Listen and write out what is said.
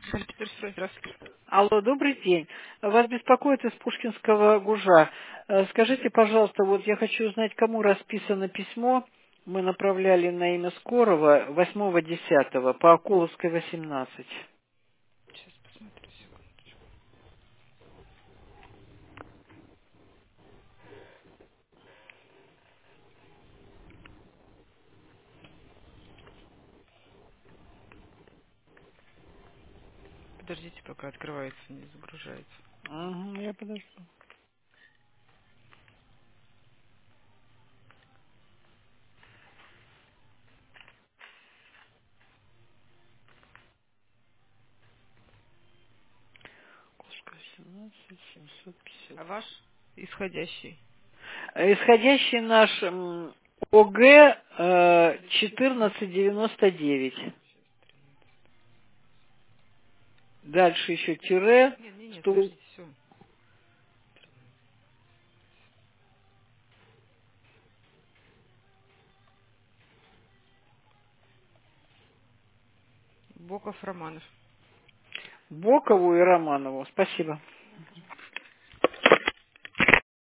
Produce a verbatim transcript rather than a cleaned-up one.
Санкт-Петербург, здравствуйте. Алло, добрый день. Вас беспокоит из Пушкинского Гужа. Э, Скажите, пожалуйста, вот я хочу узнать, кому расписано письмо. Мы направляли на имя Скорого восьмого десятого по Акуловской восемнадцать. Сейчас посмотрю секунду. Подождите, пока открывается, не загружается. Угу, я подожду. Акуловская восемнадцать, семьсот пятьдесят. А ваш исходящий? Э, Исходящий наш м, ОГ э, четырнадцать девяносто девять. Дальше еще тире. Нет, нет, нет, Стул. подождите, все. Боков Романов. Бокову и Романову. Спасибо.